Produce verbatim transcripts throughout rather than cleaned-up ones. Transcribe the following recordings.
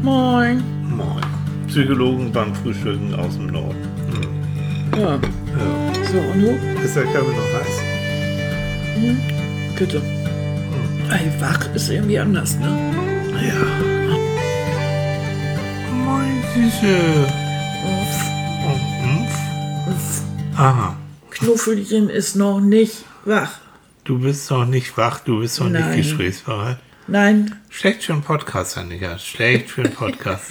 Moin. Moin. Psychologen beim Frühstücken aus dem Norden. Hm. Ja. Ja. So, und du? Ist der Kaffee noch heiß? Hm? Bitte. Hm. Ey, wach ist irgendwie anders, ne? Ja. Moin, Süße. Uff, Oh, Uff. uff. Aha. Knuffelchen ist noch nicht wach. Du bist noch nicht wach, du bist noch Nein. nicht gesprächsbereit. Nein. Schlecht für einen Podcast, Annika. Schlecht für einen Podcast.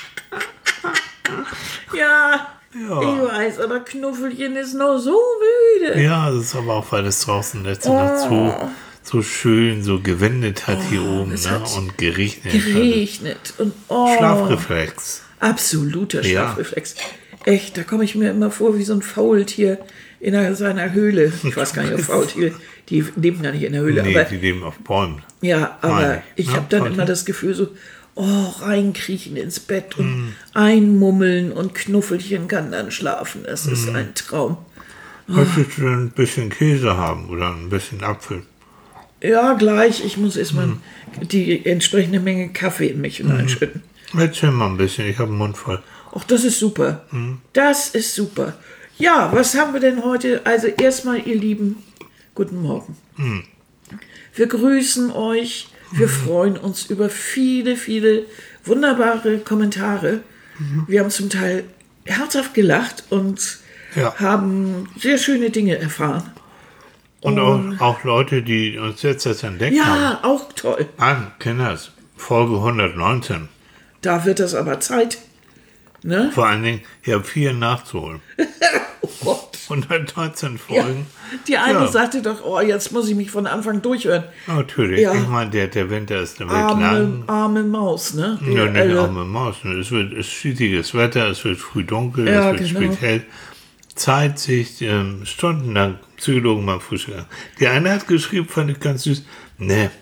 Ja, Ja. ich weiß, aber Knuffelchen ist noch so müde. Ja, das ist aber auch, weil es draußen letzte Nacht so, so schön so gewendet hat hier oben, es ne? hat Und geregnet. Geregnet und oh. Schlafreflex. Absoluter Ja. Schlafreflex. Echt, da komme ich mir immer vor wie so ein Faultier in einer, seiner Höhle. Ich weiß gar nicht, ob Faultiere, die leben ja nicht in der Höhle. Nee, aber, die leben auf Bäumen. ja, aber Meine ich, ich ne? habe dann Faultier. immer das Gefühl so, oh, reinkriechen ins Bett und einmummeln und Knuffelchen kann dann schlafen. Das ist ein Traum. Möchtest du ein bisschen Käse haben oder ein bisschen Apfel? Ja, gleich. Ich muss erstmal die entsprechende Menge Kaffee in mich hineinschütten. Erzähl mal ein bisschen, ich habe den Mund voll. Ach, das ist super. Das ist super. Ja, was haben wir denn heute? Also erstmal, ihr Lieben, guten Morgen. Wir grüßen euch. Wir freuen uns über viele, viele wunderbare Kommentare. Wir haben zum Teil herzhaft gelacht und Ja. haben sehr schöne Dinge erfahren. Und auch, auch Leute, die uns jetzt das entdeckt haben. Ja, auch toll. Mann, Kinders, Folge hundertneunzehn. Da wird das aber Zeit. Ne? Vor allen Dingen, ich habe viel nachzuholen. Oh Gott. hundertneunzehn Ja. Folgen. Die eine Ja. sagte doch, oh, jetzt muss ich mich von Anfang durchhören. Natürlich, Ja. ich meine, der, der Winter ist damit Arme, lang. arme Maus, ne? Die Ja, nicht Elle. arme Maus. ne? Es wird es ist schwieriges Wetter, es wird früh dunkel, Ja, es wird genau. spät hell. Zeit, sich ähm, stundenlang Psychologen beim Frühstück. Die eine hat geschrieben, fand ich ganz süß, ne,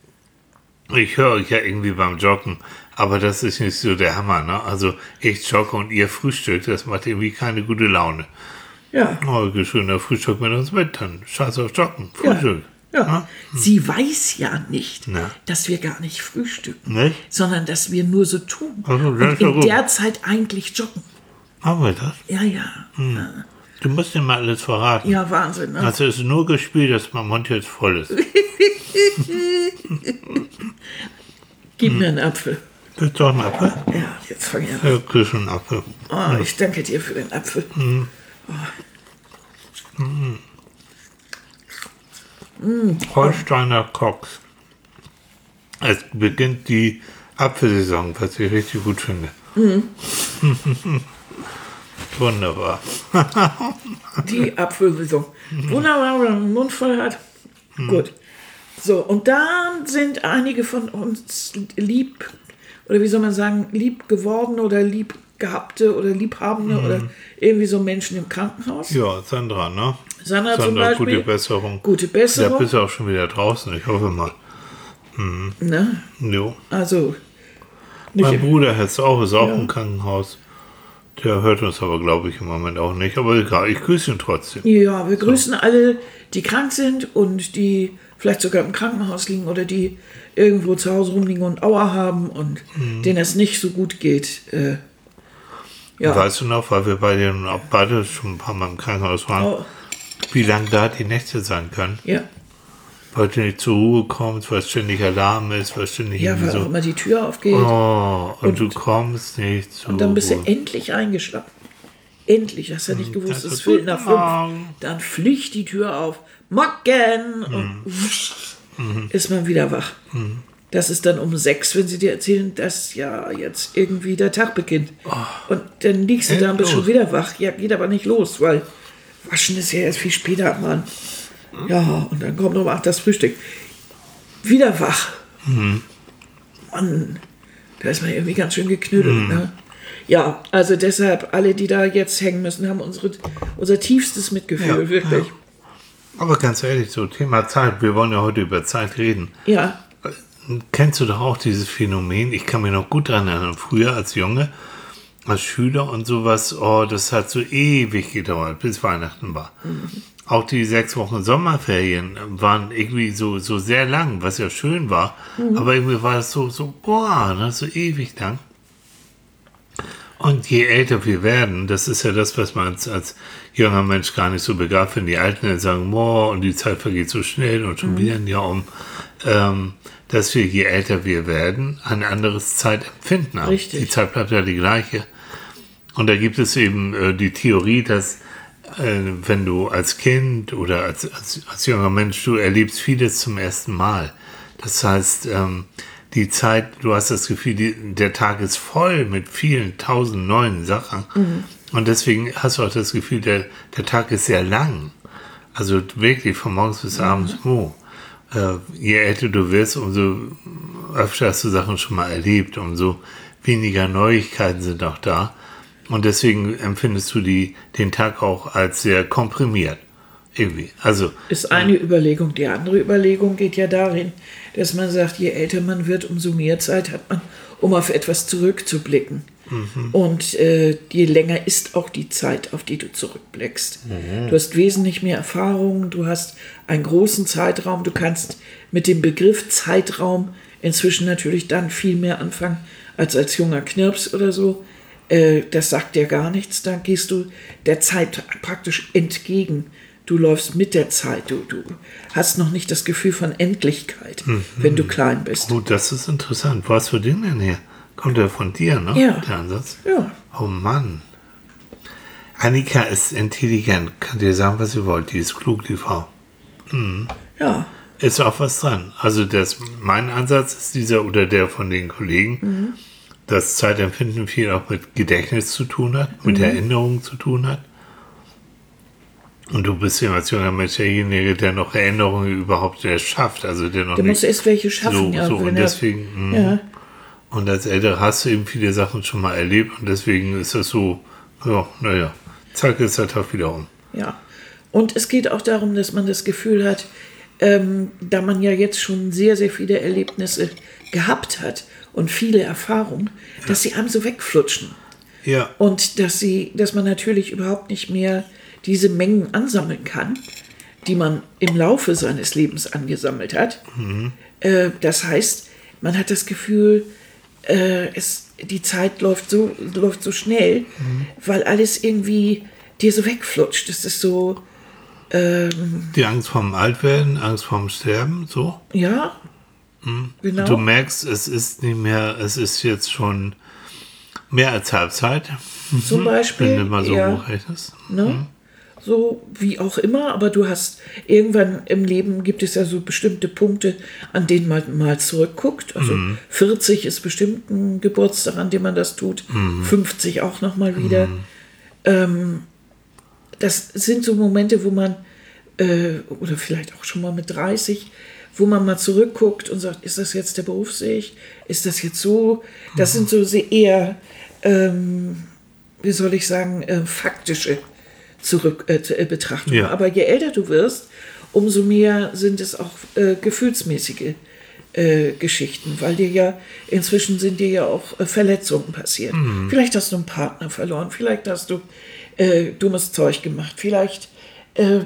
ich höre euch ja irgendwie beim Joggen, aber das ist nicht so der Hammer, ne? Also ich jogge und ihr frühstückt, das macht irgendwie keine gute Laune. Ja. Oh, geschöner Frühstück mit uns mit, dann scheiß auf Joggen, Frühstück. Ja. Sie weiß ja nicht, Na. dass wir gar nicht frühstücken, Nicht? sondern dass wir nur so tun. Also, das und ist ja in gut. der Zeit eigentlich joggen. Machen wir das? Ja, ja. Du musst dir mal alles verraten. Ja, Wahnsinn. Ne? Also es ist nur gespielt, dass mein Mund jetzt voll ist. Gib mir einen Apfel. Willst du auch einen Apfel? Ja, jetzt fang ich an. Ja, kriegst du einen Apfel. Oh, ich danke dir für den Apfel. Holsteiner Cox. Es beginnt die Apfelsaison, was ich richtig gut finde. Wunderbar. Die Apfelsaison. Wunderbar, wenn man den Mund voll hat. Gut. So, und dann sind einige von uns lieb, oder wie soll man sagen, lieb geworden oder lieb gehabte oder liebhabende oder irgendwie so Menschen im Krankenhaus. Ja, Sandra, ne? Sandra zum Beispiel. gute Besserung. Gute Da Besserung. bist du auch schon wieder draußen, ich hoffe mal. Ne? Jo. Also, nicht Mein Bruder hat es auch, ist auch Ja. im Krankenhaus. Der hört uns aber, glaube ich, im Moment auch nicht. Aber egal, ich grüße ihn trotzdem. Ja, wir grüßen alle, die krank sind und die vielleicht sogar im Krankenhaus liegen oder die irgendwo zu Hause rumliegen und Aua haben und Mhm. denen es nicht so gut geht. Äh, ja, Weißt du noch, weil wir beide, auch beide schon ein paar Mal im Krankenhaus waren, oh, wie lang da die Nächte sein können? ja, Weil du nicht zur Ruhe kommst, weil ständig Alarm ist, weil ständig ja, irgendwie weil auch so... immer die Tür aufgeht Oh, und, Und- du kommst nicht zur und dann bist du Ruhe. endlich eingeschlafen. Endlich, hast du ja nicht gewusst, Also es ist Viertel nach guten fünf. Morgen. Dann fliegt die Tür auf. Morgen! Mhm. Und wusch, ist man wieder wach. Das ist dann um sechs, wenn sie dir erzählen, dass ja jetzt irgendwie der Tag beginnt. Und dann liegst du da und bist schon Endlos. wieder wach. Ja, geht aber nicht los, weil waschen ist ja erst viel später, Mann. Ja, und dann kommt um acht das Frühstück. Wieder wach. Mann, da ist man irgendwie ganz schön geknüttelt, ne? Ja, also deshalb, alle, die da jetzt hängen müssen, haben unsere, unser tiefstes Mitgefühl, Ja, wirklich. Aber ganz ehrlich, so Thema Zeit, wir wollen ja heute über Zeit reden. Ja, Kennst du doch auch dieses Phänomen? Ich kann mich noch gut daran erinnern, früher als Junge, als Schüler und sowas, oh, das hat so ewig gedauert, bis Weihnachten war. Mhm. Auch die sechs Wochen Sommerferien waren irgendwie so, so sehr lang, was ja schön war, Mhm. aber irgendwie war das so, so, boah, ne, so ewig lang. Und je älter wir werden, das ist ja das, was man als, als junger Mensch gar nicht so begreift, wenn die Alten dann sagen, boah, und die Zeit vergeht so schnell und schon mhm. wieder ein Jahr um, ähm, dass wir, je älter wir werden, ein anderes Zeitempfinden haben. Richtig. Die Zeit bleibt ja die gleiche. Und da gibt es eben äh, die Theorie, dass äh, wenn du als Kind oder als, als, als junger Mensch, du erlebst vieles zum ersten Mal. Das heißt, ähm, die Zeit, du hast das Gefühl, die, der Tag ist voll mit vielen tausend neuen Sachen. Mhm. Und deswegen hast du auch das Gefühl, der, der Tag ist sehr lang. Also wirklich von morgens bis mhm. abends. Oh. Äh, je älter du wirst, umso öfter hast du Sachen schon mal erlebt, umso weniger Neuigkeiten sind auch da. Und deswegen empfindest du die, den Tag auch als sehr komprimiert. Irgendwie. Also, ist eine ähm, Überlegung. Die andere Überlegung geht ja darin, dass man sagt, je älter man wird, umso mehr Zeit hat man, um auf etwas zurückzublicken. Mhm. Und äh, je länger ist auch die Zeit, auf die du zurückblickst. Mhm. Du hast wesentlich mehr Erfahrung, du hast einen großen Zeitraum, du kannst mit dem Begriff Zeitraum inzwischen natürlich dann viel mehr anfangen, als als junger Knirps oder so. Äh, das sagt dir gar nichts, da gehst du der Zeit praktisch entgegen. Du läufst mit der Zeit, du, du hast noch nicht das Gefühl von Endlichkeit, mhm. wenn du klein bist. Gut, das ist interessant. Wo hast du den denn her? Kommt der von dir, ne? Ja. Der Ansatz? Ja. Oh Mann. Annika ist intelligent. Kann dir sagen, was sie wollt. Die ist klug, die Frau. Mhm. Ja. Ist auch was dran. Also das, mein Ansatz ist dieser oder der von den Kollegen, mhm. dass Zeitempfinden viel auch mit Gedächtnis zu tun hat, mit mhm. Erinnerungen zu tun hat. Und du bist ja als junger Mensch derjenige, der noch Erinnerungen überhaupt erst schafft. Also der noch der nicht muss erst welche schaffen. So, ja, so. Und deswegen, ja. Und als Ältere hast du eben viele Sachen schon mal erlebt und deswegen ist das so, ja, naja, zack, ist der Tag wieder um. Ja, und es geht auch darum, dass man das Gefühl hat, ähm, da man ja jetzt schon sehr, sehr viele Erlebnisse gehabt hat und viele Erfahrungen, ja. dass sie einem so wegflutschen. Ja. Und dass sie, dass man natürlich überhaupt nicht mehr diese Mengen ansammeln kann, die man im Laufe seines Lebens angesammelt hat. Mhm. Äh, das heißt, man hat das Gefühl, äh, es, die Zeit läuft so, läuft so schnell, mhm. weil alles irgendwie dir so wegflutscht. Es ist so... Ähm, die Angst vorm Altwerden, Angst vorm Sterben, so? Ja, mhm. genau. Du merkst, es ist nicht mehr, es ist jetzt schon mehr als Halbzeit. Zum Beispiel. Wenn du mal so ja, hochrechnest. Ne? Mhm. So wie auch immer, aber du hast irgendwann im Leben gibt es ja so bestimmte Punkte, an denen man mal zurückguckt. Also mhm. vierzig ist bestimmt ein Geburtstag, an dem man das tut. Mhm. fünfzig auch nochmal wieder. Mhm. Ähm, das sind so Momente, wo man, äh, oder vielleicht auch schon mal mit dreißig, wo man mal zurückguckt und sagt, ist das jetzt der Berufsweg? Ist das jetzt so? Das mhm. sind so sehr eher, ähm, wie soll ich sagen, äh, faktische Zurück, äh, Betrachtung. Ja. Aber je älter du wirst, umso mehr sind es auch äh, gefühlsmäßige äh, Geschichten, weil dir ja, inzwischen sind dir ja auch äh, Verletzungen passiert. Mhm. Vielleicht hast du einen Partner verloren, vielleicht hast du äh, dummes Zeug gemacht, vielleicht äh,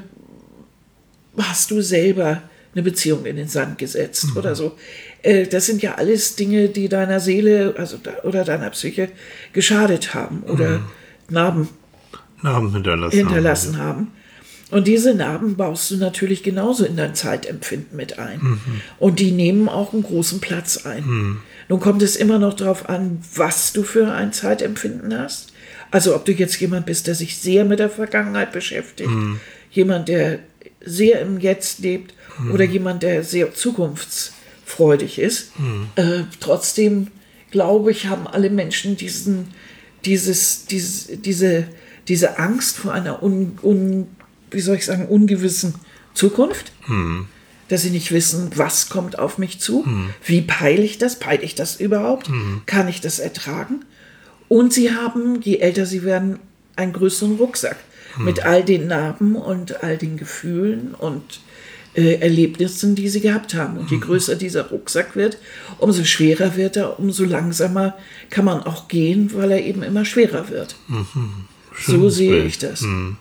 hast du selber eine Beziehung in den Sand gesetzt mhm. oder so. Äh, das sind ja alles Dinge, die deiner Seele also da, oder deiner Psyche geschadet haben oder mhm. Narben Narben hinterlassen, hinterlassen haben. haben. Und diese Narben baust du natürlich genauso in dein Zeitempfinden mit ein. Mhm. Und die nehmen auch einen großen Platz ein. Mhm. Nun kommt es immer noch darauf an, was du für ein Zeitempfinden hast. Also ob du jetzt jemand bist, der sich sehr mit der Vergangenheit beschäftigt, mhm. jemand, der sehr im Jetzt lebt mhm. oder jemand, der sehr zukunftsfreudig ist. Mhm. Äh, trotzdem, glaube ich, haben alle Menschen diesen, dieses, dieses, diese diese Angst vor einer, un, un, wie soll ich sagen, ungewissen Zukunft, hm. dass sie nicht wissen, was kommt auf mich zu, hm. wie peile ich das, peile ich das überhaupt, hm. kann ich das ertragen? Und sie haben, je älter sie werden, einen größeren Rucksack hm. mit all den Narben und all den Gefühlen und äh, Erlebnissen, die sie gehabt haben. Und je größer dieser Rucksack wird, umso schwerer wird er, umso langsamer kann man auch gehen, weil er eben immer schwerer wird. Mhm. So sehe Bild. ich das. Hm.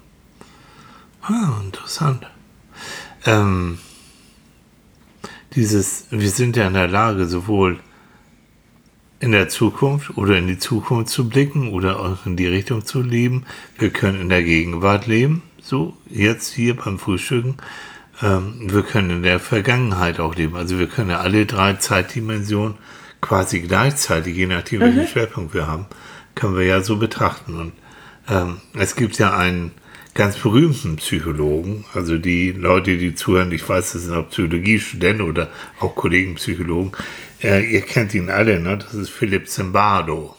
Ah, interessant. Ähm, dieses, wir sind ja in der Lage, sowohl in der Zukunft oder in die Zukunft zu blicken oder auch in die Richtung zu leben. Wir können in der Gegenwart leben, so jetzt hier beim Frühstücken. Ähm, wir können in der Vergangenheit auch leben. Also wir können ja alle drei Zeitdimensionen quasi gleichzeitig, je nachdem, welchen mhm. Schwerpunkt wir haben, können wir ja so betrachten. Und ähm, es gibt ja einen ganz berühmten Psychologen, also die Leute, die zuhören, ich weiß, das sind auch Psychologiestudenten oder auch Kollegen Psychologen, äh, ihr kennt ihn alle, ne? Das ist Philip Zimbardo.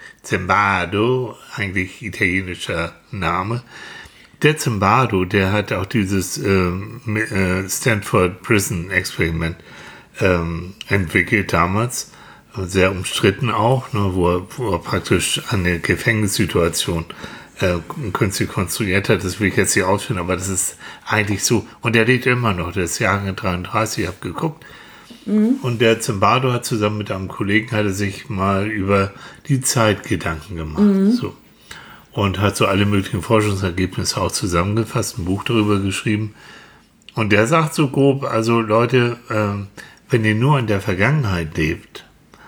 Zimbardo, eigentlich italienischer Name. Der Zimbardo, der hat auch dieses äh, äh, Stanford Prison Experiment ähm, entwickelt damals, sehr umstritten auch, ne, wo, er, wo er praktisch eine Gefängnissituation äh, künstlich konstruiert hat. Das will ich jetzt nicht ausführen, aber das ist eigentlich so. Und der lebt immer noch, der ist Jahre dreiunddreißig, ich habe geguckt. Mhm. Und der Zimbardo hat zusammen mit einem Kollegen, hat er sich mal über die Zeit Gedanken gemacht. Mhm. So. Und hat so alle möglichen Forschungsergebnisse auch zusammengefasst, ein Buch darüber geschrieben. Und der sagt so grob, also Leute, äh, wenn ihr nur in der Vergangenheit lebt,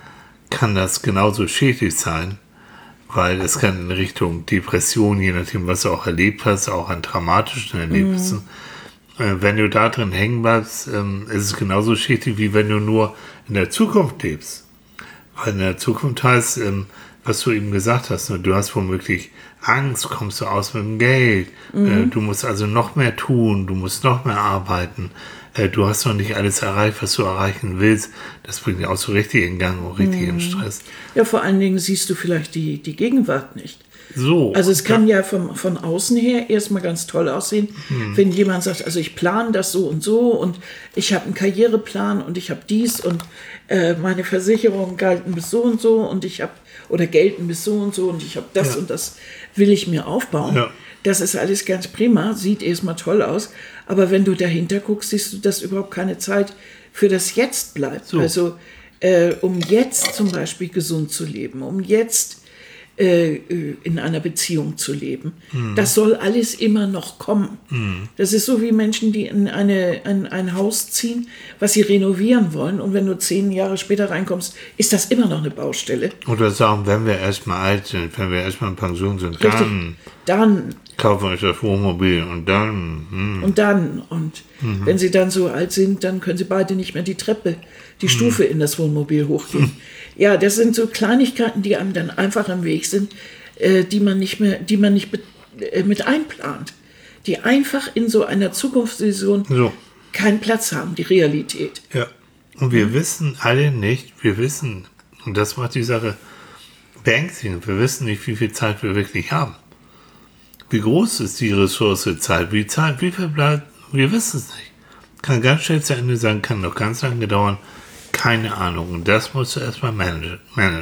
kann das genauso schädlich sein, weil es kann in Richtung Depression, je nachdem, was du auch erlebt hast, auch an traumatischen Erlebnissen, mhm. äh, wenn du da drin hängen bleibst, ähm, ist es genauso schädlich, wie wenn du nur in der Zukunft lebst. Weil in der Zukunft heißt, ähm, was du eben gesagt hast, ne, du hast womöglich Angst, kommst du aus mit dem Geld, mhm. äh, du musst also noch mehr tun, du musst noch mehr arbeiten, äh, du hast noch nicht alles erreicht, was du erreichen willst, das bringt dich auch so richtig in Gang und richtig mhm. in Stress. Ja, vor allen Dingen siehst du vielleicht die, die Gegenwart nicht. So. Also es kann ja, ja vom, von außen her erstmal ganz toll aussehen, mhm. wenn jemand sagt, also ich plane das so und so und ich habe einen Karriereplan und ich habe dies und äh, meine Versicherungen galten bis so und so und ich habe oder gelten bis so und so und ich habe das ja. und das will ich mir aufbauen. Ja. Das ist alles ganz prima, sieht erstmal toll aus, aber wenn du dahinter guckst, siehst du, dass überhaupt keine Zeit für das Jetzt bleibt. So. Also äh, um jetzt zum Beispiel gesund zu leben, um jetzt äh, in einer Beziehung zu leben. Mhm. Das soll alles immer noch kommen. Mhm. Das ist so wie Menschen, die in eine, ein, ein Haus ziehen, was sie renovieren wollen und wenn du zehn Jahre später reinkommst, ist das immer noch eine Baustelle. Oder sagen, wenn wir erstmal alt sind, wenn wir erstmal in Pension sind, Richtig. dann, dann kaufen wir uns das Wohnmobil und dann... Mh. Und dann. Und mhm. wenn sie dann so alt sind, dann können sie beide nicht mehr die Treppe, die mhm. Stufe in das Wohnmobil hochgehen. Mhm. Ja, das sind so Kleinigkeiten, die einem dann einfach im Weg sind, äh, die man nicht mehr, die man nicht be- äh, mit einplant. Die einfach in so einer Zukunftsvision so. keinen Platz haben, die Realität. Ja, und wir mhm. wissen alle nicht, wir wissen, und das macht die Sache beängstigend, wir wissen nicht, wie viel Zeit wir wirklich haben. Wie groß ist die Ressource Zeit? Wie Zeit, wie viel bleibt? Wir wissen es nicht. Kann ganz schnell zu Ende sein, kann noch ganz lange dauern. Keine Ahnung. Und das musst du erstmal managen.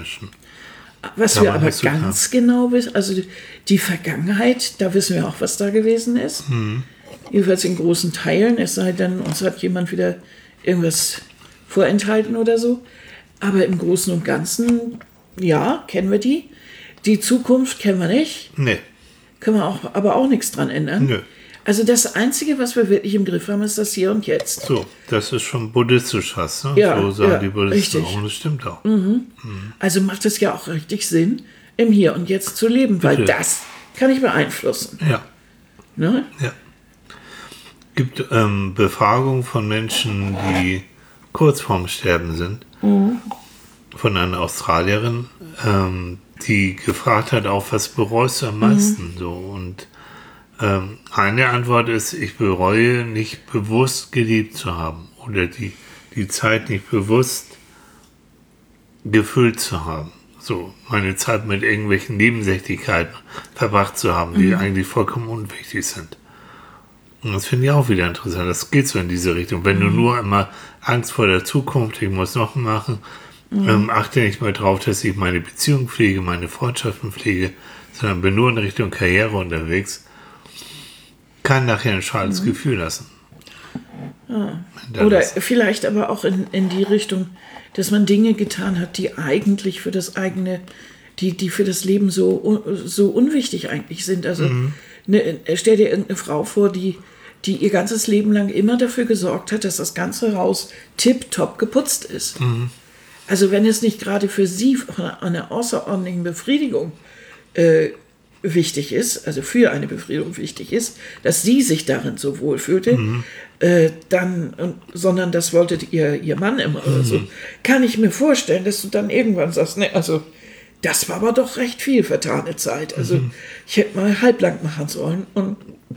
Was da wir aber ganz kann. genau wissen, also die Vergangenheit, da wissen wir auch, was da gewesen ist. Mhm. Jedenfalls in großen Teilen, es sei denn, uns hat jemand wieder irgendwas vorenthalten oder so. Aber im Großen und Ganzen, ja, kennen wir die. Die Zukunft kennen wir nicht. Nee. Können wir auch, aber auch nichts dran ändern. Nö. Also das Einzige, was wir wirklich im Griff haben, ist das Hier und Jetzt. So, das ist schon buddhistisch fast, ne? Ja, so sagen ja, die Buddhisten richtig. auch, und das stimmt auch. Mhm. Mhm. Also macht es ja auch richtig Sinn, im Hier und Jetzt zu leben, Bitte. weil das kann ich beeinflussen. Ja. Ne? Ja. Gibt ähm, Befragungen von Menschen, die kurz vorm Sterben sind, mhm. von einer Australierin, ähm, die gefragt hat, auch was bereust du am meisten? Mhm. So, und ähm, eine Antwort ist, ich bereue nicht bewusst gelebt zu haben oder die, die Zeit nicht bewusst gefüllt zu haben. So, meine Zeit mit irgendwelchen Nebensächlichkeiten verbracht zu haben, die mhm. eigentlich vollkommen unwichtig sind. Und das finde ich auch wieder interessant. Das geht so in diese Richtung. Wenn mhm. du nur immer Angst vor der Zukunft, ich muss noch machen, Mhm. Ähm, achte nicht mal drauf, dass ich meine Beziehung pflege, meine Freundschaften pflege, sondern bin nur in Richtung Karriere unterwegs, kann nachher ein schales mhm. Gefühl lassen. Ja. Oder vielleicht aber auch in, in die Richtung, dass man Dinge getan hat, die eigentlich für das eigene, die, die für das Leben so, so unwichtig eigentlich sind. Also mhm. ne, stell dir irgendeine Frau vor, die, die ihr ganzes Leben lang immer dafür gesorgt hat, dass das ganze Haus tipptopp geputzt ist. Mhm. Also wenn es nicht gerade für sie von einer außerordentlichen Befriedigung äh, wichtig ist, also für eine Befriedigung wichtig ist, dass sie sich darin so wohlfühlte, mhm. äh, dann, sondern das wollte ihr, ihr Mann immer oder mhm. so, kann ich mir vorstellen, dass du dann irgendwann sagst, ne, also das war aber doch recht viel vertane Zeit. Also mhm. ich hätte mal halblang machen sollen und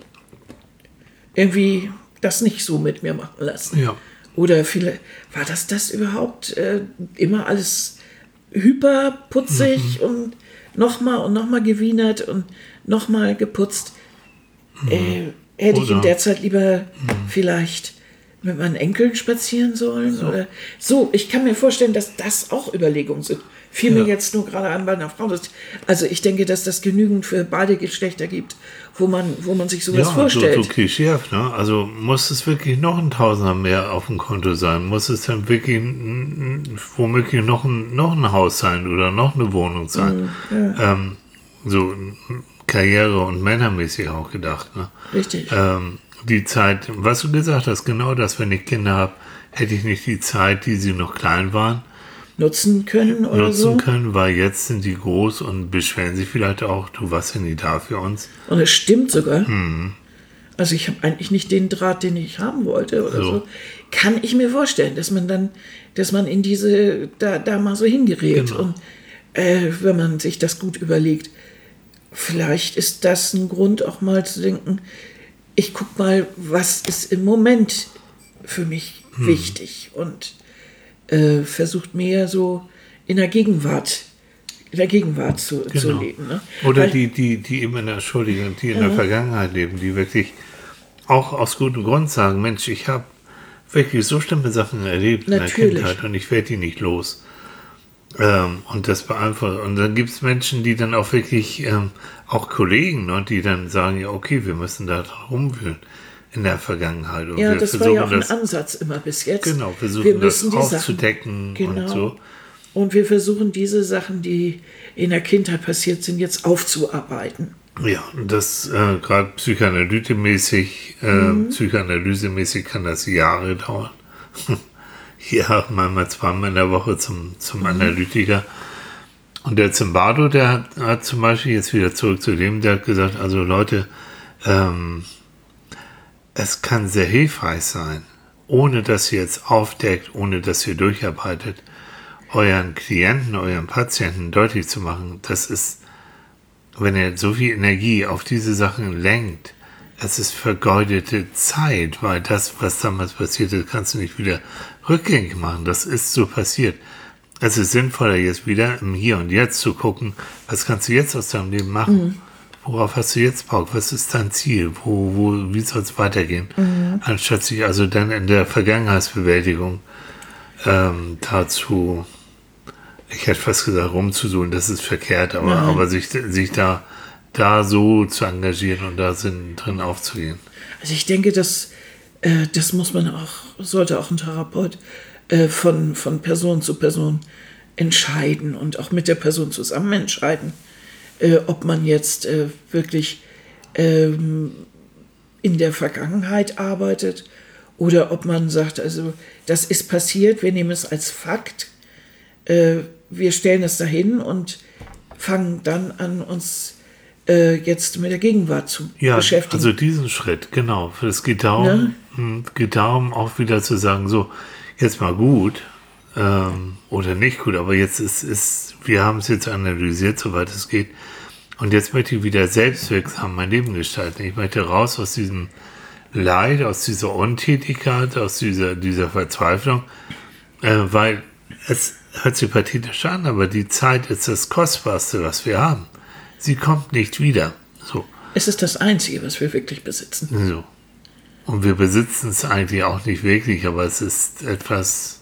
irgendwie das nicht so mit mir machen lassen. Ja. Oder viele, war das das überhaupt äh, immer alles hyperputzig mhm. und nochmal und nochmal gewienert und nochmal geputzt. Mhm. Äh, hätte ich in der Zeit lieber mhm. vielleicht mit meinen Enkeln spazieren sollen? So. Oder so, ich kann mir vorstellen, dass das auch Überlegungen sind. Fiel ja. mir jetzt nur gerade an bei einer Frau. Also ich denke, dass das genügend für beide Geschlechter gibt, wo man, wo man sich sowas ja, vorstellt. So, so klischeehaft, ne? Also muss es wirklich noch ein Tausender mehr auf dem Konto sein? Muss es dann wirklich womöglich noch ein, noch ein Haus sein oder noch eine Wohnung sein? Mm, ja. ähm, so karriere- und männermäßig auch gedacht. Ne? Richtig. Ähm, die Zeit, was du gesagt hast, genau das, wenn ich Kinder habe, hätte ich nicht die Zeit, die sie noch klein waren, nutzen können oder nutzen so. können, weil jetzt sind die groß und beschweren sich vielleicht auch, du warst ja nie da für uns. Und es stimmt sogar. Hm. Also ich habe eigentlich nicht den Draht, den ich haben wollte oder so. so. Kann ich mir vorstellen, dass man dann, dass man in diese, da, da mal so hingerät. Genau. Und äh, wenn man sich das gut überlegt, vielleicht ist das ein Grund auch mal zu denken, ich guck mal, was ist im Moment für mich hm. wichtig und Äh, versucht mehr so in der Gegenwart, in der Gegenwart zu, genau. zu leben. Ne? Oder Weil, die, die, die immer in der Entschuldigung, die in ja. der Vergangenheit leben, die wirklich auch aus gutem Grund sagen, Mensch, ich habe wirklich so schlimme Sachen erlebt Natürlich. in der Kindheit und ich werde die nicht los. Ähm, und das beeinflusst. Und dann gibt es Menschen, die dann auch wirklich, ähm, auch Kollegen, ne, die dann sagen, ja okay, wir müssen da rumwühlen in der Vergangenheit. Und ja, wir das war ja auch ein das, Ansatz immer bis jetzt. Genau, versuchen wir müssen das die aufzudecken Sachen, genau. und so. Und wir versuchen diese Sachen, die in der Kindheit passiert sind, jetzt aufzuarbeiten. Ja, das äh, gerade psychoanalysemäßig, äh, mhm. psychoanalysemäßig kann das Jahre dauern. Ja, manchmal zweimal in der Woche zum, zum mhm. Analytiker. Und der Zimbardo, der hat, hat zum Beispiel jetzt wieder zurück zu dem, der hat gesagt, also Leute, ähm, es kann sehr hilfreich sein, ohne dass ihr jetzt aufdeckt, ohne dass ihr durcharbeitet, euren Klienten, euren Patienten deutlich zu machen, das ist, wenn ihr so viel Energie auf diese Sachen lenkt, es ist vergeudete Zeit, weil das, was damals passiert ist, kannst du nicht wieder rückgängig machen. Das ist so passiert. Es ist sinnvoller, jetzt wieder im Hier und Jetzt zu gucken, was kannst du jetzt aus deinem Leben machen? Mhm. Worauf hast du jetzt Bock? Was ist dein Ziel? Wo, wo, wie soll es weitergehen? Mhm. Anstatt sich also dann in der Vergangenheitsbewältigung ähm, dazu, ich hätte fast gesagt, rumzusuchen, das ist verkehrt, aber, aber sich, sich da, da so zu engagieren und da sind, drin aufzugehen. Also ich denke, dass, äh, das muss man auch, sollte auch ein Therapeut äh, von, von Person zu Person entscheiden und auch mit der Person zusammen entscheiden. Äh, ob man jetzt äh, wirklich ähm, in der Vergangenheit arbeitet oder ob man sagt, also das ist passiert, wir nehmen es als Fakt, äh, wir stellen es dahin und fangen dann an, uns äh, jetzt mit der Gegenwart zu ja, beschäftigen. Also diesen Schritt, genau. Es geht darum, ne? geht darum, auch wieder zu sagen, so, jetzt mal gut, Ähm, oder nicht gut, aber jetzt ist, ist wir haben es jetzt analysiert, soweit es geht. Und jetzt möchte ich wieder selbstwirksam mein Leben gestalten. Ich möchte raus aus diesem Leid, aus dieser Untätigkeit, aus dieser, dieser Verzweiflung, äh, weil es hört sich pathetisch an, aber die Zeit ist das Kostbarste, was wir haben. Sie kommt nicht wieder. So. Es ist das Einzige, was wir wirklich besitzen. So. Und wir besitzen es eigentlich auch nicht wirklich, aber es ist etwas...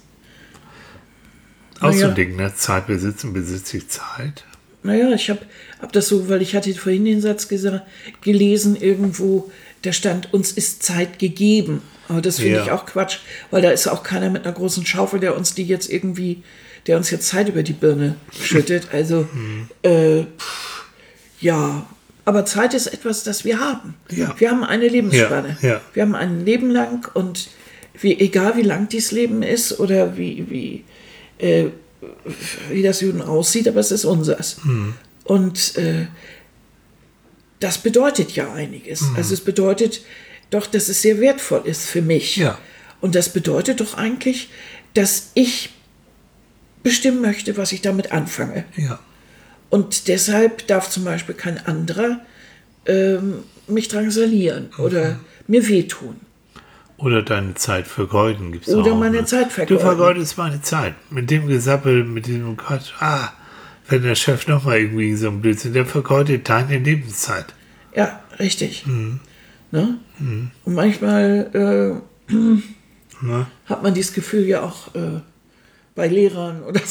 Auch so ein Ding, ne? Zeit besitzen, besitze ich Zeit. Naja, ich habe hab das so, weil ich hatte vorhin den Satz gesagt, gelesen irgendwo, da stand, uns ist Zeit gegeben. Aber das finde ja. ich auch Quatsch, weil da ist auch keiner mit einer großen Schaufel, der uns die jetzt irgendwie, der uns jetzt Zeit über die Birne schüttet. Also, mhm. äh, pff, ja, aber Zeit ist etwas, das wir haben. Ja. Wir haben eine Lebensspanne. Ja. Ja. Wir haben ein Leben lang und wie, egal wie lang dieses Leben ist oder wie, wie Äh, wie das Juden aussieht, aber es ist unseres. Mhm. Und äh, das bedeutet ja einiges. Mhm. Also es bedeutet doch, dass es sehr wertvoll ist für mich. Ja. Und das bedeutet doch eigentlich, dass ich bestimmen möchte, was ich damit anfange. Ja. Und deshalb darf zum Beispiel kein anderer ähm, mich drangsalieren mhm. oder mir wehtun. Oder deine Zeit vergeuden gibt es auch. Oder meine ne? Zeit vergeuden. Du vergeudest meine Zeit. Mit dem Gesappel, mit diesem Quatsch. Ah, wenn der Chef nochmal irgendwie so ein Blödsinn, der vergeudet deine Lebenszeit. Ja, richtig. Mhm. Ne? Mhm. Und manchmal äh, Na? hat man dieses Gefühl ja auch äh, bei Lehrern oder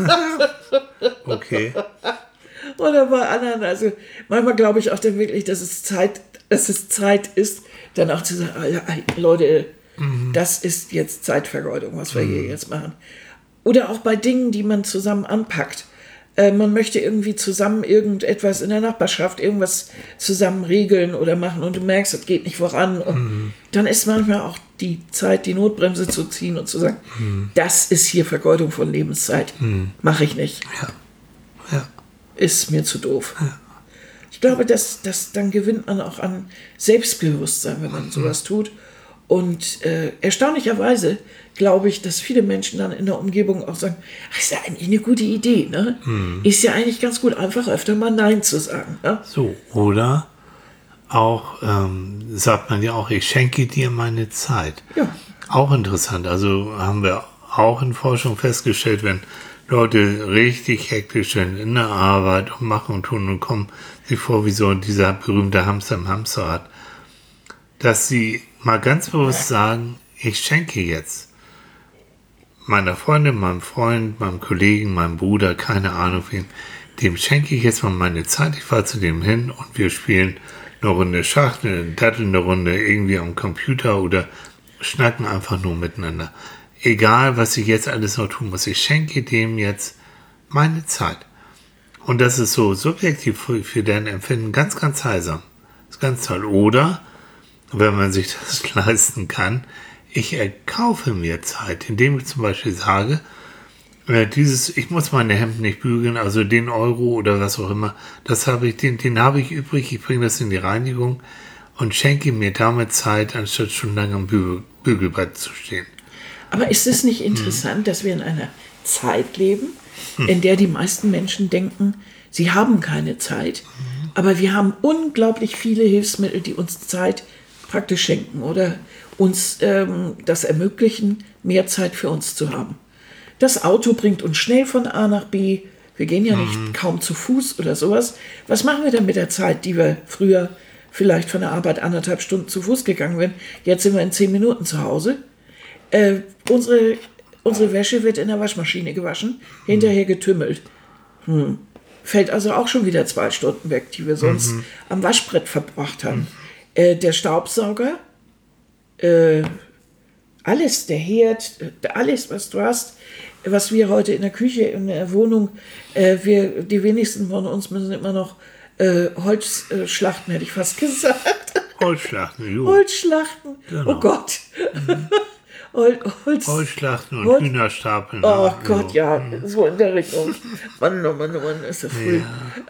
okay. oder bei anderen. Also manchmal glaube ich auch dann wirklich, dass es Zeit, dass es Zeit ist, dann auch zu sagen, Leute, mhm. das ist jetzt Zeitvergeudung, was wir mhm. hier jetzt machen. Oder auch bei Dingen, die man zusammen anpackt. Äh, man möchte irgendwie zusammen irgendetwas in der Nachbarschaft, irgendwas zusammen regeln oder machen und du merkst, es geht nicht voran. Und mhm. dann ist manchmal auch die Zeit, die Notbremse zu ziehen und zu sagen, mhm. das ist hier Vergeudung von Lebenszeit. Mhm. Mache ich nicht. Ja. Ja. Ist mir zu doof. Ja. Ich glaube, dass, dass dann gewinnt man auch an Selbstbewusstsein, wenn man sowas tut. Und äh, erstaunlicherweise glaube ich, dass viele Menschen dann in der Umgebung auch sagen, das ist ja eigentlich eine gute Idee, ne? Hm. Ist ja eigentlich ganz gut, einfach öfter mal Nein zu sagen. Ne? So, oder auch, ähm, sagt man ja auch, ich schenke dir meine Zeit. Ja. Auch interessant, also haben wir auch in Forschung festgestellt, wenn Leute richtig hektisch sind in der Arbeit und machen und tun und kommen sich vor wie so dieser berühmte Hamster im Hamsterrad, dass sie mal ganz bewusst sagen, ich schenke jetzt meiner Freundin, meinem Freund, meinem Kollegen, meinem Bruder, keine Ahnung wem, dem schenke ich jetzt mal meine Zeit, ich fahre zu dem hin und wir spielen eine Runde Schach, eine Dattel, eine Runde irgendwie am Computer oder schnacken einfach nur miteinander. Egal, was ich jetzt alles noch tun muss, ich schenke dem jetzt meine Zeit. Und das ist so subjektiv für, für deren Empfinden ganz, ganz heilsam. Das ist ganz toll. Oder, wenn man sich das leisten kann, ich erkaufe mir Zeit, indem ich zum Beispiel sage, äh, dieses, ich muss meine Hemden nicht bügeln, also den Euro oder was auch immer, das habe ich, den, den habe ich übrig, ich bringe das in die Reinigung und schenke mir damit Zeit, anstatt schon lange am Bügel, Bügelbrett zu stehen. Aber ist es nicht interessant, hm. dass wir in einer Zeit leben, hm. in der die meisten Menschen denken, sie haben keine Zeit, hm. aber wir haben unglaublich viele Hilfsmittel, die uns Zeit praktisch schenken oder uns ähm, das ermöglichen, mehr Zeit für uns zu haben. Das Auto bringt uns schnell von A nach B. Wir gehen ja nicht mhm. kaum zu Fuß oder sowas. Was machen wir denn mit der Zeit, die wir früher vielleicht von der Arbeit anderthalb Stunden zu Fuß gegangen wären? Jetzt sind wir in zehn Minuten zu Hause. Äh, unsere, unsere Wäsche wird in der Waschmaschine gewaschen, hinterher getümmelt. Hm. Fällt also auch schon wieder zwei Stunden weg, die wir sonst mhm. am Waschbrett verbracht haben. Mhm. Äh, der Staubsauger, äh, alles, der Herd, alles, was du hast, was wir heute in der Küche, in der Wohnung, äh, wir, die wenigsten von uns müssen immer noch äh, Holz äh, schlachten, hätte ich fast gesagt. Holzschlachten, jo. Holzschlachten, genau. Oh Gott. Mhm. Hol, Holz, Holzschlachten und Holz, Hühnerstapeln. Oh ja. Gott, ja, mhm. so in der Richtung. Mann, oh Mann, oh Mann, ist das früh. Ja.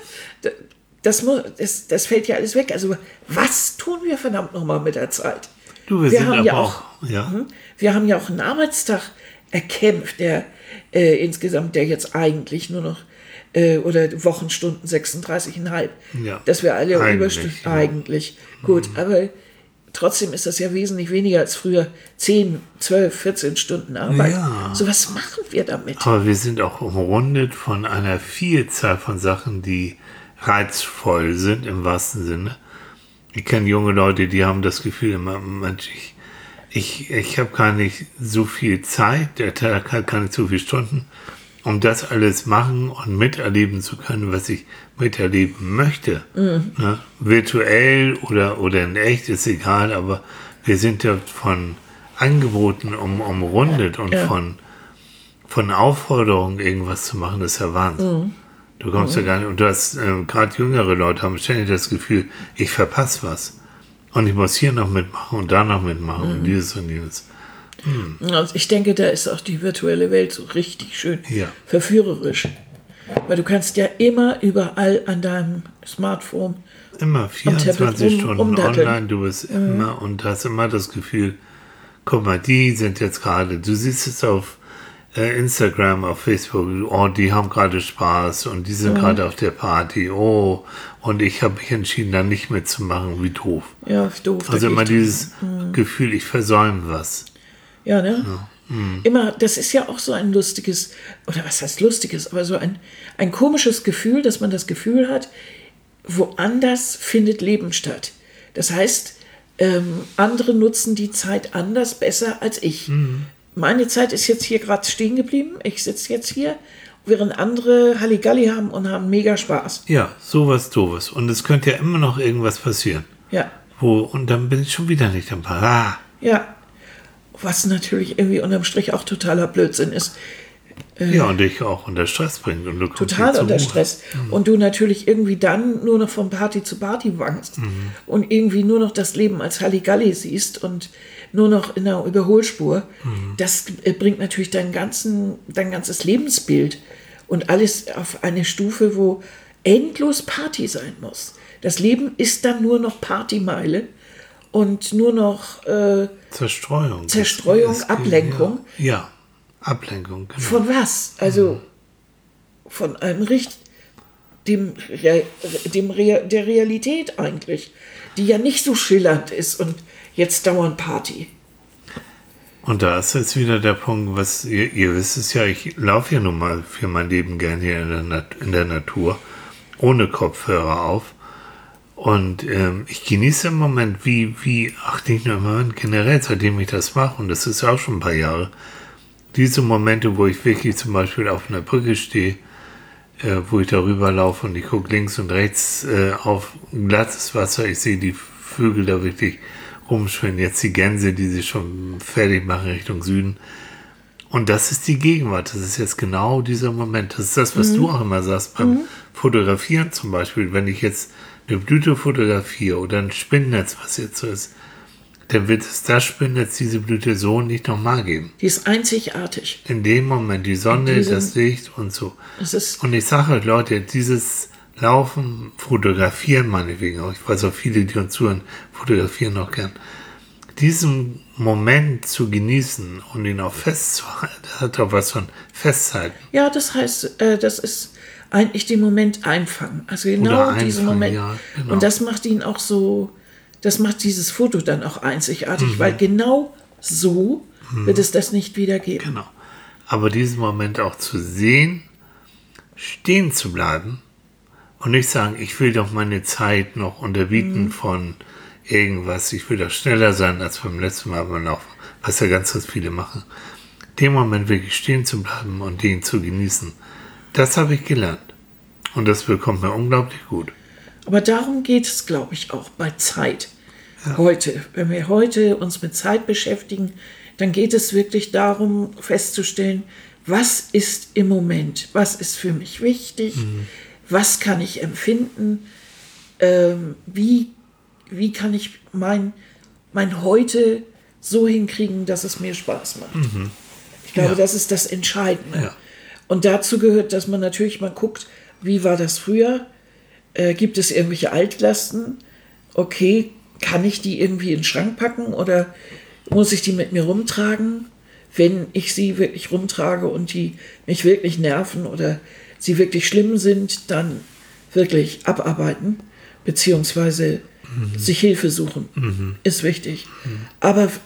Das, muss, das, das fällt ja alles weg. Also was tun wir verdammt nochmal mit der Zeit? Du, wir, wir sind haben ja auch, auch ja. Wir haben ja auch einen Arbeitstag erkämpft, der äh, insgesamt, der jetzt eigentlich nur noch äh, oder Wochenstunden sechsunddreißig Komma fünf. Ja. Dass wir alle Überstunden ja. eigentlich. Gut, mhm. aber trotzdem ist das ja wesentlich weniger als früher zehn, zwölf, vierzehn Stunden Arbeit. Ja. So was machen wir damit? Aber wir sind auch umrundet von einer Vielzahl von Sachen, die reizvoll sind im wahrsten Sinne. Ich kenne junge Leute, die haben das Gefühl immer, Mensch, ich, ich, ich habe gar nicht so viel Zeit, der Tag hat gar nicht so viele Stunden, um das alles machen und miterleben zu können, was ich miterleben möchte. Mhm. Ne? Virtuell oder, oder in echt, ist egal, aber wir sind ja von Angeboten um, umrundet und ja. von, von Aufforderungen, irgendwas zu machen, das ist ja Wahnsinn. Mhm. Du kommst mhm. ja gar nicht, und du hast, äh, gerade jüngere Leute haben ständig das Gefühl, ich verpasse was. Und ich muss hier noch mitmachen und da noch mitmachen mhm. und dieses und jenes. Hm. Also ich denke, da ist auch die virtuelle Welt so richtig schön Ja. verführerisch. Weil du kannst ja immer überall an deinem Smartphone Immer Tablet vierundzwanzig rum- Stunden rumdatteln. online, du bist immer und hast immer das Gefühl, guck mal, die sind jetzt gerade, du siehst es auf äh, Instagram, auf Facebook, oh, die haben gerade Spaß und die sind gerade auf der Party, oh, und ich habe mich entschieden, da nicht mitzumachen, wie doof. Ja, doof. da Also geh immer ich dieses Gefühl, ich versäume was. Ja, ne? Immer, das ist ja auch so ein lustiges, oder was heißt lustiges, aber so ein, ein komisches Gefühl, dass man das Gefühl hat, woanders findet Leben statt. Das heißt, ähm, andere nutzen die Zeit anders, besser als ich. Meine Zeit ist jetzt hier gerade stehen geblieben, ich sitze jetzt hier, während andere Halligalli haben und haben mega Spaß. Ja, sowas doofes. Und es könnte ja immer noch irgendwas passieren. Ja, Wo, und dann bin ich schon wieder nicht am Paar. Ah, ja. Was natürlich irgendwie unterm Strich auch totaler Blödsinn ist. ja, und dich auch unter Stress bringt. Und du kommst Total nicht zur unter Ruhe. Stress. Und du natürlich irgendwie dann nur noch von Party zu Party wankst und irgendwie nur noch das Leben als Halligalli siehst und nur noch in der Überholspur. Das äh, bringt natürlich dein, ganzen, dein ganzes Lebensbild und alles auf eine Stufe, wo endlos Party sein muss. Das Leben ist dann nur noch Partymeile und nur noch äh, Zerstreuung. Zerstreuung, Es- es- Ablenkung. Ja, ja, Ablenkung, genau. Von was? Also von einem Richt, dem, Re- dem Re- der Realität eigentlich, die ja nicht so schillernd ist und jetzt dauernd Party. Und da ist jetzt wieder der Punkt, was ihr, ihr wisst es ja, ich laufe ja nun mal für mein Leben gern hier in der, Nat in der Natur, ohne Kopfhörer auf. Und ähm, ich genieße im Moment, wie, wie, ach nicht nur im Moment, generell, seitdem ich das mache, und das ist ja auch schon ein paar Jahre, diese Momente, wo ich wirklich zum Beispiel auf einer Brücke stehe, äh, wo ich darüber laufe und ich gucke links und rechts äh, auf glattes Wasser, ich sehe die Vögel da wirklich rumschwimmen, jetzt die Gänse, die sich schon fertig machen Richtung Süden. Und das ist die Gegenwart, das ist jetzt genau dieser Moment. Das ist das, was du auch immer sagst beim Fotografieren zum Beispiel. Wenn ich jetzt eine Blüte fotografiere oder ein Spinnnetz, was jetzt so ist, dann wird es das Spinnnetz, diese Blüte so nicht nochmal geben. Die ist einzigartig. In dem Moment, die Sonne, diesem- das Licht und so. Es ist, Und ich sage euch, Leute, dieses Laufen, Fotografieren meinetwegen auch, ich weiß auch viele, die uns zuhören, fotografieren auch gern. Diesen Moment zu genießen und ihn auch festzuhalten, das hat auch was von Festhalten. ja, das heißt, äh, das ist eigentlich den Moment einfangen. Also genau Oder diesen einfangen, Moment. ja, genau. Und das macht ihn auch so, das macht dieses Foto dann auch einzigartig, weil genau so wird es das nicht wieder geben. Genau. Aber diesen Moment auch zu sehen, stehen zu bleiben und nicht sagen, ich will doch meine Zeit noch unterbieten Mhm. von irgendwas, ich will doch schneller sein als beim letzten Mal beim Laufen, was ja ganz, ganz viele machen. Den Moment wirklich stehen zu bleiben und den zu genießen, das habe ich gelernt. Und das bekommt mir unglaublich gut. Aber darum geht es, glaube ich, auch bei Zeit. Heute, wenn wir heute uns mit Zeit beschäftigen, dann geht es wirklich darum, festzustellen, was ist im Moment, was ist für mich wichtig, was kann ich empfinden, ähm, wie, wie kann ich mein, mein Heute so hinkriegen, dass es mir Spaß macht. Ich glaube, Ja. das ist das Entscheidende. Ja. Und dazu gehört, dass man natürlich mal guckt, wie war das früher? Äh, gibt es irgendwelche Altlasten? Okay, kann ich die irgendwie in den Schrank packen oder muss ich die mit mir rumtragen? Wenn ich sie wirklich rumtrage und die mich wirklich nerven oder sie wirklich schlimm sind, dann wirklich abarbeiten, beziehungsweise sich Hilfe suchen, ist wichtig. Aber f-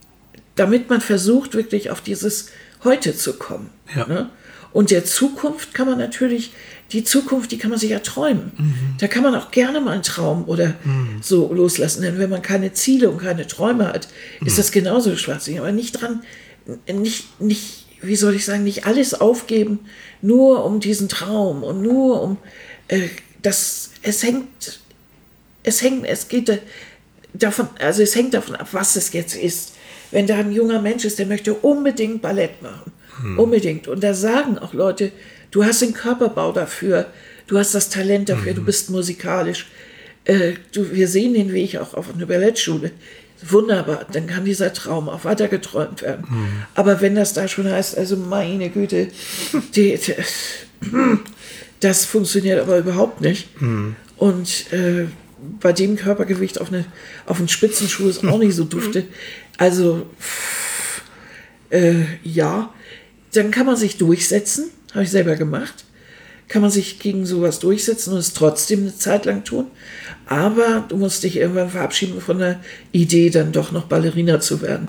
damit man versucht, wirklich auf dieses Heute zu kommen. Ja. Ne? Und der Zukunft kann man natürlich, die Zukunft, die kann man sich ja träumen. Da kann man auch gerne mal einen Traum oder so loslassen. Denn wenn man keine Ziele und keine Träume hat, ist das genauso schwachsinnig. Aber nicht dran, nicht, nicht, wie soll ich sagen, nicht alles aufgeben, nur um diesen Traum und nur um äh, das, es hängt, es hängt, es geht äh, davon, also es hängt davon ab, was es jetzt ist. Wenn da ein junger Mensch ist, der möchte unbedingt Ballett machen. Unbedingt. Und da sagen auch Leute, du hast den Körperbau dafür, du hast das Talent dafür, du bist musikalisch. Äh, du, wir sehen den Weg auch auf einer Ballettschule. wunderbar, dann kann dieser Traum auch weiter geträumt werden. Mhm. Aber wenn das da schon heißt, also meine Güte, die, die, das funktioniert aber überhaupt nicht. Mhm. Und äh, bei dem Körpergewicht auf, eine, auf einen Spitzenschuh ist auch nicht so dufte. Also, äh, ja, dann kann man sich durchsetzen, habe ich selber gemacht. Kann man sich gegen sowas durchsetzen und es trotzdem eine Zeit lang tun. Aber du musst dich irgendwann verabschieden von der Idee, dann doch noch Ballerina zu werden.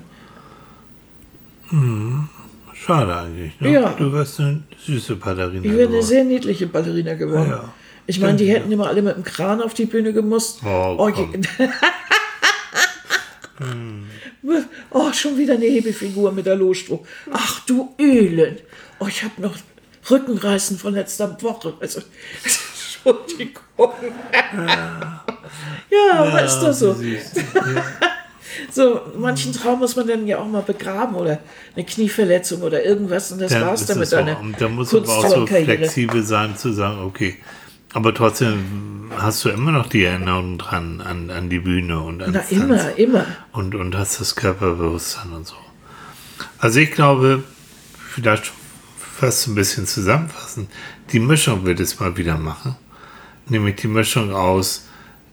Hm. Schade eigentlich. Ne? Ja. Du wirst eine süße Ballerina Ich wäre eine sehr niedliche Ballerina geworden. Ja. Ich meine, die hätten immer alle mit dem Kran auf die Bühne gemusst. Oh, oh, hm. oh schon wieder eine Hebefigur mit der Lohstroh. Ach du Elend. Oh, ich habe noch Rückenreißen von letzter Woche. Also, Entschuldigung. Ja, ja, aber ist doch so. So, manchen Traum muss man dann ja auch mal begraben oder eine Knieverletzung oder irgendwas und das dann war's damit. So. Da muss man auch so flexibel sein, zu sagen, okay, aber trotzdem hast du immer noch die Erinnerung dran an, an die Bühne und an Na, immer, immer. Und, und hast das Körperbewusstsein und so. Also ich glaube, vielleicht fast ein bisschen zusammenfassen, die Mischung wird es mal wieder machen. Nämlich die Mischung aus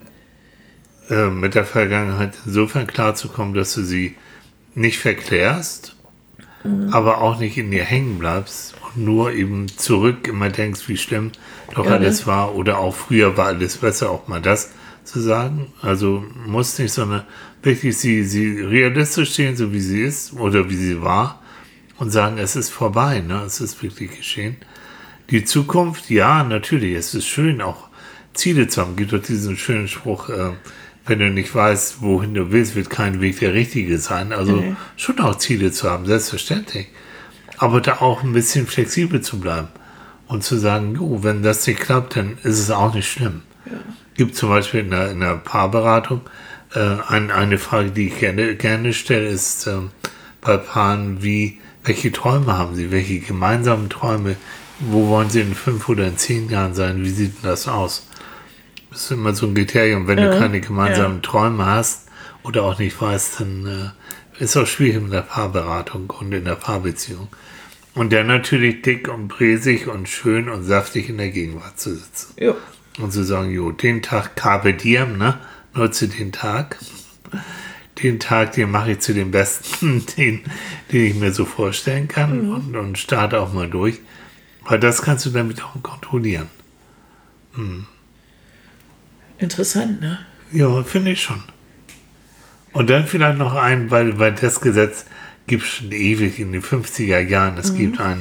äh, mit der Vergangenheit insofern klarzukommen, dass du sie nicht verklärst, mhm. aber auch nicht in dir hängen bleibst und nur eben zurück immer denkst, wie schlimm doch ja, alles ne? war oder auch früher war alles besser, auch mal das zu sagen. Also muss nicht, sondern wirklich sie, sie realistisch sehen, so wie sie ist oder wie sie war und sagen, es ist vorbei, ne? Es ist wirklich geschehen. Die Zukunft, ja, natürlich, es ist schön, auch Ziele zu haben. Gibt doch diesen schönen Spruch, äh, wenn du nicht weißt, wohin du willst, wird kein Weg der richtige sein. Also mhm. schon auch Ziele zu haben, selbstverständlich. Aber da auch ein bisschen flexibel zu bleiben und zu sagen, jo, wenn das nicht klappt, dann ist es auch nicht schlimm. Ja. Gibt zum Beispiel in der, in der Paarberatung äh, ein, eine Frage, die ich gerne, gerne stelle, ist äh, bei Paaren, wie, welche Träume haben sie, welche gemeinsamen Träume, wo wollen sie in fünf oder in zehn Jahren sein, wie sieht denn das aus? Das ist immer so ein Kriterium, wenn ja, du keine gemeinsamen ja. Träume hast oder auch nicht weißt, dann äh, ist es auch schwierig in der Paarberatung und in der Paarbeziehung. Und dann natürlich dick und bräsig und schön und saftig in der Gegenwart zu sitzen. Ja. Und zu sagen, jo, den Tag carpe diem, ne? Nutze den Tag. Den Tag, den mache ich zu dem Besten, den, den ich mir so vorstellen kann mhm. und, und starte auch mal durch. Weil das kannst du damit auch kontrollieren. Hm. Interessant, ne? Ja, finde ich schon. Und dann vielleicht noch ein, weil, weil das Gesetz gibt es schon ewig in den fünfziger Jahren. Es mhm. gibt einen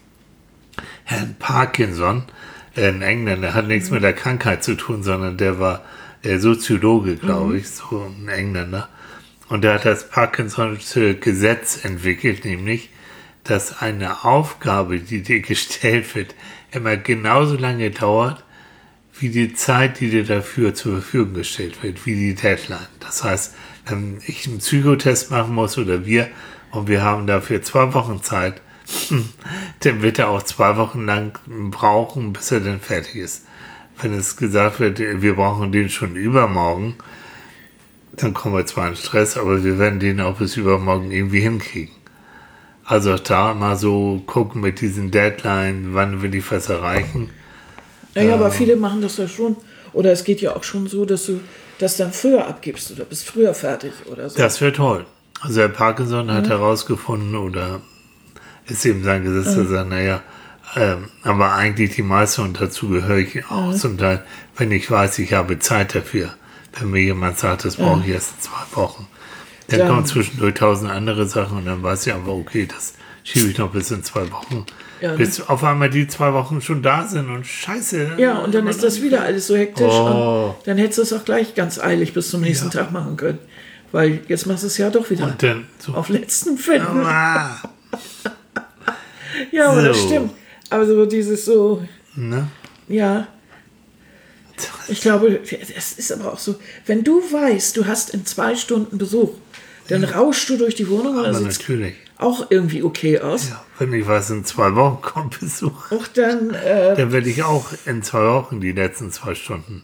Herrn Parkinson, ein Engländer, der hat nichts mhm. mit der Krankheit zu tun, sondern der war äh, Soziologe, glaube mhm. ich, so ein Engländer. Und der hat das Parkinson'sche Gesetz entwickelt, nämlich, dass eine Aufgabe, die dir gestellt wird, immer genauso lange dauert, wie die Zeit, die dir dafür zur Verfügung gestellt wird, wie die Deadline. Das heißt, wenn ich einen Psychotest machen muss oder wir, und wir haben dafür zwei Wochen Zeit, dann wird er auch zwei Wochen lang brauchen, bis er dann fertig ist. Wenn es gesagt wird, wir brauchen den schon übermorgen, dann kommen wir zwar in Stress, aber wir werden den auch bis übermorgen irgendwie hinkriegen. Also da mal so gucken mit diesen Deadline, wann will ich was erreichen. Naja, ähm, aber viele machen das ja schon. Oder es geht ja auch schon so, dass du das dann früher abgibst oder bist früher fertig oder so. Das wäre toll. Also Herr Parkinson mhm. hat herausgefunden oder ist eben sein Gesetz, mhm. dass er, naja, ähm, aber eigentlich die meisten, und dazu gehöre ich auch mhm. zum Teil, wenn ich weiß, ich habe Zeit dafür. Wenn mir jemand sagt, das brauche ich mhm. erst in zwei Wochen. Dann, dann kommen zwischendurch tausend andere Sachen und dann weiß ich aber, okay, das schiebe ich noch bis in zwei Wochen. Ja, bis ne? auf einmal die zwei Wochen schon da sind und scheiße. Ja, und dann ist das wieder alles so hektisch. Oh. Und dann hättest du es auch gleich ganz eilig bis zum nächsten ja. Tag machen können. Weil jetzt machst du es ja doch wieder und dann so auf letzten Finden. Ah. Ja, aber so. Das stimmt. Aber so dieses so, ne? Ja. Ich glaube, es ist aber auch so, wenn du weißt, du hast in zwei Stunden Besuch, dann ja. rauschst du durch die Wohnung und dann sieht es auch irgendwie okay aus. Ja, wenn ich weiß, in zwei Wochen kommt Besuch. Auch dann, äh, dann werde ich auch in zwei Wochen die letzten zwei Stunden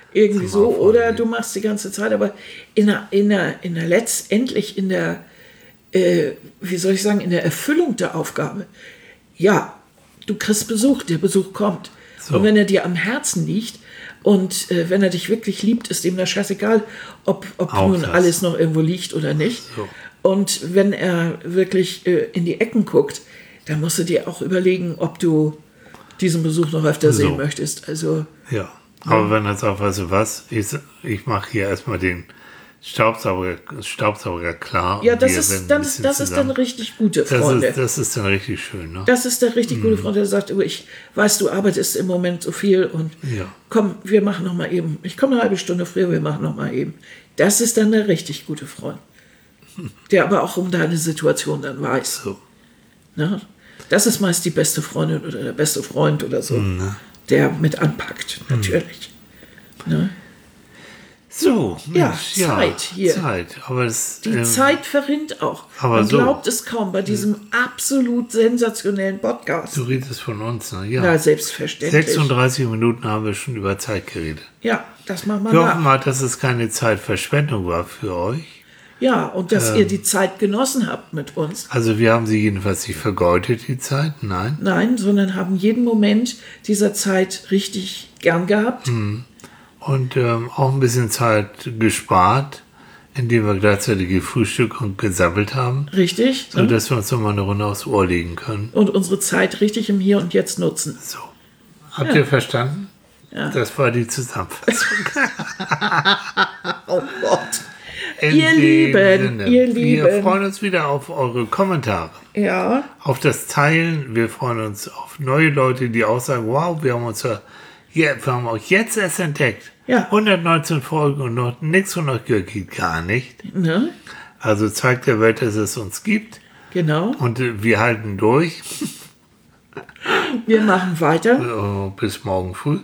Irgendwie Zum so. Aufräumen. Oder du machst die ganze Zeit, aber in der, in der, in der letztendlich in der, äh, wie soll ich sagen, in der Erfüllung der Aufgabe, ja, du kriegst Besuch, der Besuch kommt. So. Und wenn er dir am Herzen liegt und äh, wenn er dich wirklich liebt, ist ihm das scheißegal, ob, ob Auch nun das. alles noch irgendwo liegt oder nicht. So. Und wenn er wirklich äh, in die Ecken guckt, dann musst du dir auch überlegen, ob du diesen Besuch noch öfter So. sehen möchtest. Also, Ja, aber wenn er sagt, weißt du was, ich, ich mache hier erstmal den Staubsauger, Staubsauger klar. ja, und das wir ist, werden ein dann, bisschen das ist dann zusammen. richtig gute Das Freunde. ist, das ist dann richtig schön, ne? Das ist der richtig gute Freund, der sagt, oh, ich weiß, du arbeitest im Moment so viel und Ja. komm, wir machen noch mal eben. Ich komme eine halbe Stunde früher, wir machen noch mal eben. Das ist dann der richtig gute Freund, der aber auch um deine Situation dann weiß. So. Ne? Das ist meist die beste Freundin oder der beste Freund oder so, Ne? der mit anpackt, natürlich. Ne? So, Ja, Mensch, Zeit hier. Zeit, aber das, Die ähm, Zeit verrinnt auch. aber Man so. glaubt es kaum bei diesem absolut sensationellen Podcast. du redest von uns, ne? Ja. Na, selbstverständlich. sechsunddreißig Minuten haben wir schon über Zeit geredet. Ja, das machen wir Wir nach. hoffen mal, dass es keine Zeitverschwendung war für euch. Ja, und dass Ähm. ihr die Zeit genossen habt mit uns. Also wir haben sie jedenfalls nicht vergeudet, die Zeit, nein. Nein, sondern haben jeden Moment dieser Zeit richtig gern gehabt. Hm. Und ähm, auch ein bisschen Zeit gespart, indem wir gleichzeitig gefrühstückt und gesammelt haben, Richtig. Ne? sodass wir uns nochmal eine Runde aufs Ohr legen können. Und unsere Zeit richtig im Hier und Jetzt nutzen. So. Habt ihr verstanden? Ja. Das war die Zusammenfassung. Oh Gott. In Ihr dem Lieben, Sinne, ihr Wir Lieben. freuen uns wieder auf eure Kommentare, Ja, auf das Teilen. Wir freuen uns auf neue Leute, die auch sagen, wow, wir haben uns ja, ja, wir haben euch jetzt erst entdeckt. Ja. hundertneunzehn Folgen und noch nichts von euch gehört, geht gar nicht. ne? Also zeigt der Welt, dass es uns gibt. Genau. Und äh, wir halten durch. Wir machen weiter Äh, bis morgen früh.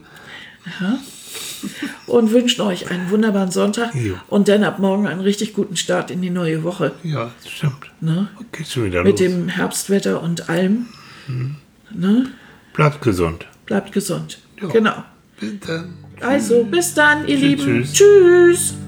und wünschen euch einen wunderbaren Sonntag Jo. und dann ab morgen einen richtig guten Start in die neue Woche. Ja, das stimmt. Ne? Geht schon wieder Mit los. dem Herbstwetter und allem. Ne? Bleibt gesund. Bleibt gesund. Ja. Genau. Bis dann. Also, bis dann, ihr Tschüss, Lieben. tschüss. Tschüss.